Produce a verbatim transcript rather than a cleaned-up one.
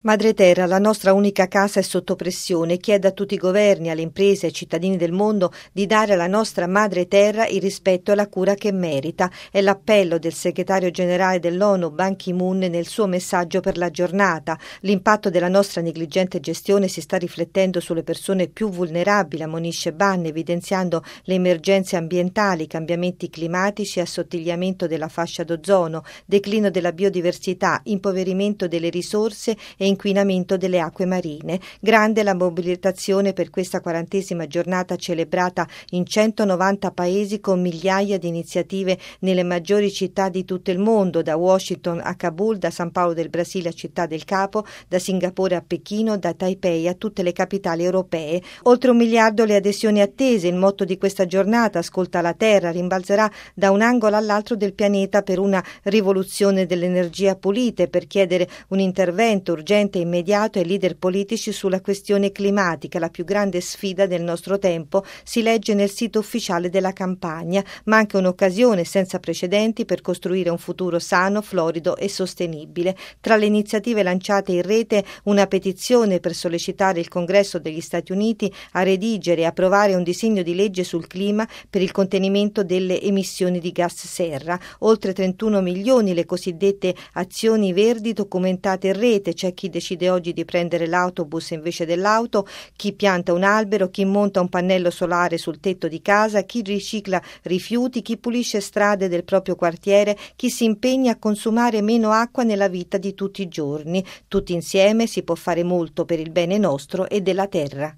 Madre Terra, la nostra unica casa è sotto pressione. Chiede a tutti i governi, alle imprese e ai cittadini del mondo di dare alla nostra Madre Terra il rispetto e la cura che merita. È l'appello del segretario generale dell'ONU Ban Ki-moon nel suo messaggio per la giornata. L'impatto della nostra negligente gestione si sta riflettendo sulle persone più vulnerabili, ammonisce Ban, evidenziando le emergenze ambientali, i cambiamenti climatici, assottigliamento della fascia d'ozono, declino della biodiversità, impoverimento delle risorse e inquinamento delle acque marine. Grande la mobilitazione per questa quarantesima giornata celebrata in centonovanta paesi con migliaia di iniziative nelle maggiori città di tutto il mondo, da Washington a Kabul, da San Paolo del Brasile a Città del Capo, da Singapore a Pechino, da Taipei a tutte le capitali europee. Oltre un miliardo le adesioni attese. Il motto di questa giornata, Ascolta la Terra, rimbalzerà da un angolo all'altro del pianeta per una rivoluzione dell'energia pulita, per chiedere un intervento urgente e immediato ai leader politici sulla questione climatica, la più grande sfida del nostro tempo, si legge nel sito ufficiale della campagna, ma anche un'occasione senza precedenti per costruire un futuro sano, florido e sostenibile. Tra le iniziative lanciate in rete, una petizione per sollecitare il Congresso degli Stati Uniti a redigere e approvare un disegno di legge sul clima per il contenimento delle emissioni di gas serra. Oltre trentuno milioni le cosiddette azioni verdi documentate in rete. C'è chi decide oggi di prendere l'autobus invece dell'auto, chi pianta un albero, chi monta un pannello solare sul tetto di casa, chi ricicla rifiuti, chi pulisce strade del proprio quartiere, chi si impegna a consumare meno acqua nella vita di tutti i giorni. Tutti insieme si può fare molto per il bene nostro e della terra.